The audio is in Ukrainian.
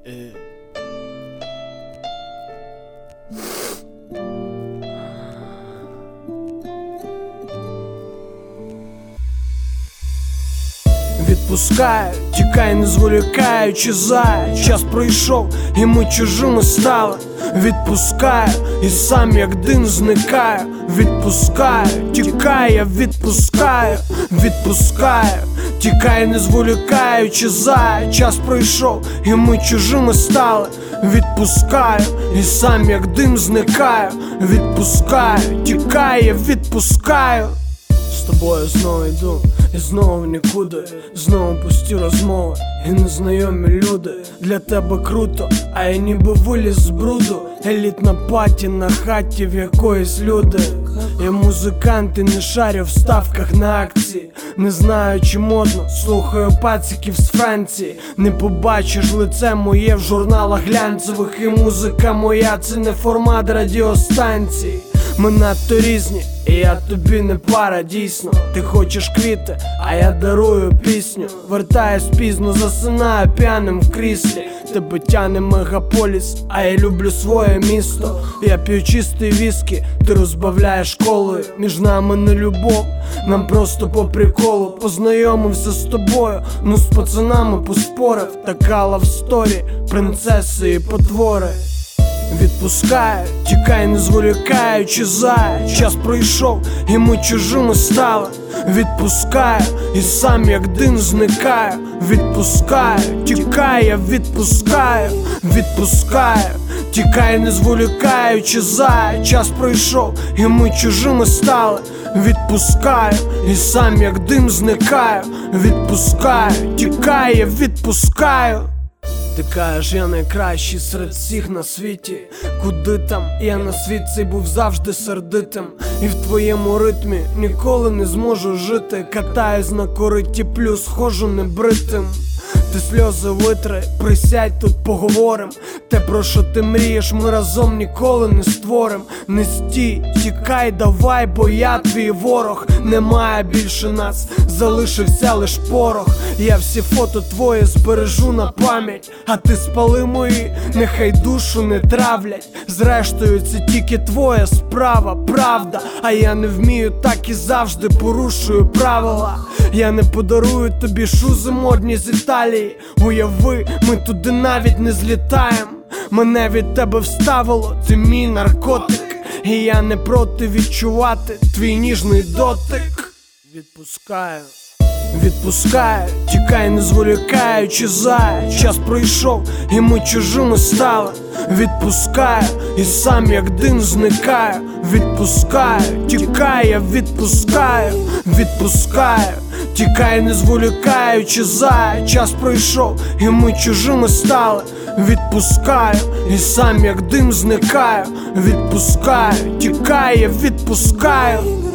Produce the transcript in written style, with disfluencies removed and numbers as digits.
Відпускаю, тікай, не зволікаючи, зай. Час пройшов, і ми чужими стали. Відпускаю, і сам як дим зникаю. Відпускаю, тікай, я відпускаю. Відпускаю, тікай, не зволікаючи, зай. Час пройшов, і ми чужими стали. Відпускаю, і сам як дим зникаю. Відпускаю, тікай, я відпускаю. З тобою знову йду, і знову в нікуди. Знову пусті розмови і незнайомі люди. Для тебе круто, а я ніби виліз з бруду. Елітна паті на хаті в якоїсь люди. Я музикант і не шарю в ставках на акції. Не знаю, чи модно, слухаю пациків з Франції. Не побачиш лице моє в журналах глянцевих. І музика моя – це не формат радіостанції. Ми надто різні, і я тобі не пара, дійсно. Ти хочеш квіти, а я дарую пісню. Вертаюсь пізно, засинаю п'яним в кріслі. Тебе тяне мегаполіс, а я люблю своє місто. Я п'ю чистий віскі, ти розбавляєш колою. Між нами не любов, нам просто по приколу. Познайомився з тобою, ну з пацанами поспорив. Така лавсторі, принцеси і потвори. Відпускаю, тікай, не зволікаючи, зай. Час пройшов, і ми чужими стали. Відпускаю, і сам як дим зникаю. Відпускаю, тікай, я відпускаю. Відпускаю, тікай, не зволікаючи, зай. Час пройшов, і ми чужими стали. Відпускаю, і сам як дим зникаю. Відпускаю, тікай, я відпускаю. Ти кажеш, я найкращий серед всіх на світі. Куди там? Я на світ цей був завжди сердитим. І в твоєму ритмі ніколи не зможу жити. Катаюсь на кориті плюс, ходжу небритим. Ти сльози витри, присядь, тут поговорим. Те, про що ти мрієш, ми разом ніколи не створим. Не стій, тікай, давай, бо я твій ворог. Немає більше нас, залишився лиш порох. Я всі фото твої збережу на пам'ять, а ти спали мої, нехай душу не травлять. Зрештою, це тільки твоя справа, правда. А я не вмію, так і завжди порушую правила. Я не подарую тобі шузи модні з Італії. Уяви, ми туди навіть не злітаєм. Мене від тебе вставило, ти мій наркотик. І я не проти відчувати твій ніжний дотик. Відпускаю, відпускаю, тікай, не зволікаючи, зай. Час пройшов, і ми чужими стали. Відпускаю, і сам як дим зникаю. Відпускаю, тікай, я відпускаю. Відпускаю, тікай, не зволікаючи, зай. Час пройшов, і ми чужими стали. Відпускаю, і сам як дим зникаю. Відпускаю, тікай, я відпускаю.